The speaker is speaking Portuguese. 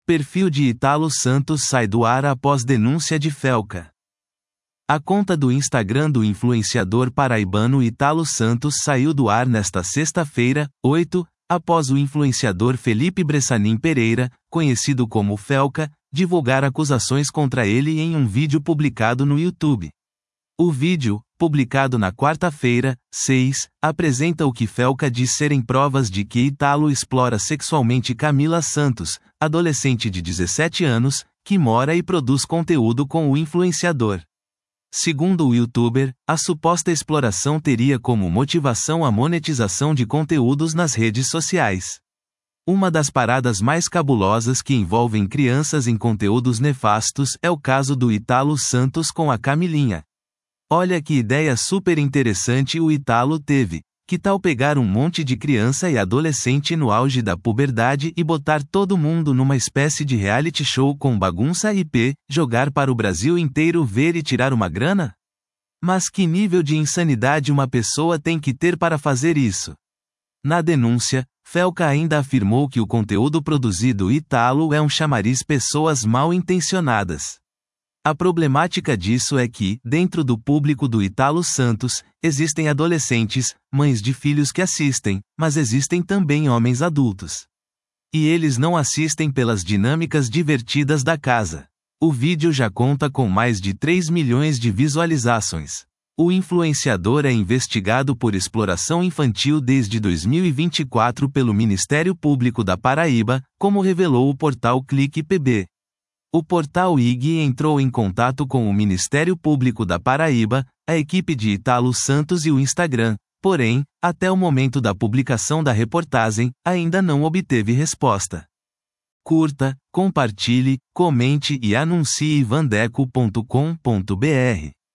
Perfil de Ítalo Santos sai do ar após denúncia de Felca. A conta do Instagram do influenciador paraibano Ítalo Santos saiu do ar nesta sexta-feira, 8, após o influenciador Felipe Bressanin Pereira, conhecido como Felca, divulgar acusações contra ele em um vídeo publicado no YouTube. O vídeo, publicado na quarta-feira, 6, apresenta o que Felca diz serem provas de que Ítalo explora sexualmente Camila Santos, adolescente de 17 anos, que mora e produz conteúdo com o influenciador. Segundo o youtuber, a suposta exploração teria como motivação a monetização de conteúdos nas redes sociais. Uma das paradas mais cabulosas que envolvem crianças em conteúdos nefastos é o caso do Ítalo Santos com a Camilinha. Olha que ideia super interessante o Ítalo teve. Que tal pegar um monte de criança e adolescente no auge da puberdade e botar todo mundo numa espécie de reality show com bagunça e jogar para o Brasil inteiro ver e tirar uma grana? Mas que nível de insanidade uma pessoa tem que ter para fazer isso? Na denúncia, Felca ainda afirmou que o conteúdo produzido Ítalo é um chamariz pessoas mal intencionadas. A problemática disso é que, dentro do público do Ítalo Santos, existem adolescentes, mães de filhos que assistem, mas existem também homens adultos. E eles não assistem pelas dinâmicas divertidas da casa. O vídeo já conta com mais de 3 milhões de visualizações. O influenciador é investigado por exploração infantil desde 2024 pelo Ministério Público da Paraíba, como revelou o portal Clique PB. O portal IG entrou em contato com o Ministério Público da Paraíba, a equipe de Ítalo Santos e o Instagram, porém, até o momento da publicação da reportagem, ainda não obteve resposta. Curta, compartilhe, comente e anuncie vandeco.com.br.